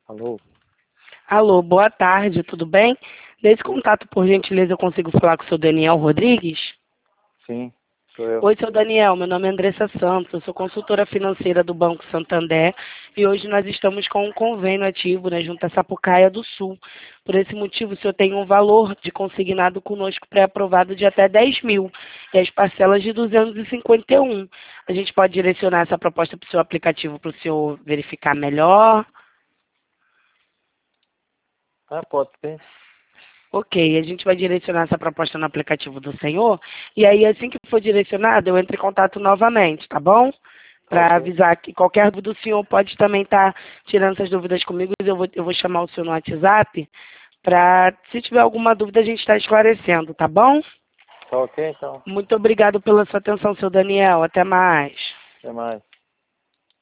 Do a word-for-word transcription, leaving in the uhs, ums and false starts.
Alô? Alô, boa tarde, tudo bem? Desse contato, por gentileza, eu consigo falar com o seu Daniel Rodrigues? Sim, sou eu. Oi, seu Daniel, meu nome é Andressa Santos, eu sou consultora financeira do Banco Santander e hoje nós estamos com um convênio ativo, né, junto à Sapucaia do Sul. Por esse motivo, o senhor tem um valor de consignado conosco pré-aprovado de até dez mil e as parcelas de duzentos e cinquenta e um. A gente pode direcionar essa proposta para o seu aplicativo para o senhor verificar melhor? Ah, pode ser. Ok, a gente vai direcionar essa proposta no aplicativo do senhor, e aí assim que for direcionado, eu entro em contato novamente, tá bom? Para Ok. avisar que qualquer dúvida o senhor pode também estar tirando essas dúvidas comigo, eu vou, eu vou chamar o senhor no WhatsApp, para, se tiver alguma dúvida, a gente está esclarecendo, tá bom? Tá ok, então. Muito obrigado pela sua atenção, seu Daniel, até mais. Até mais.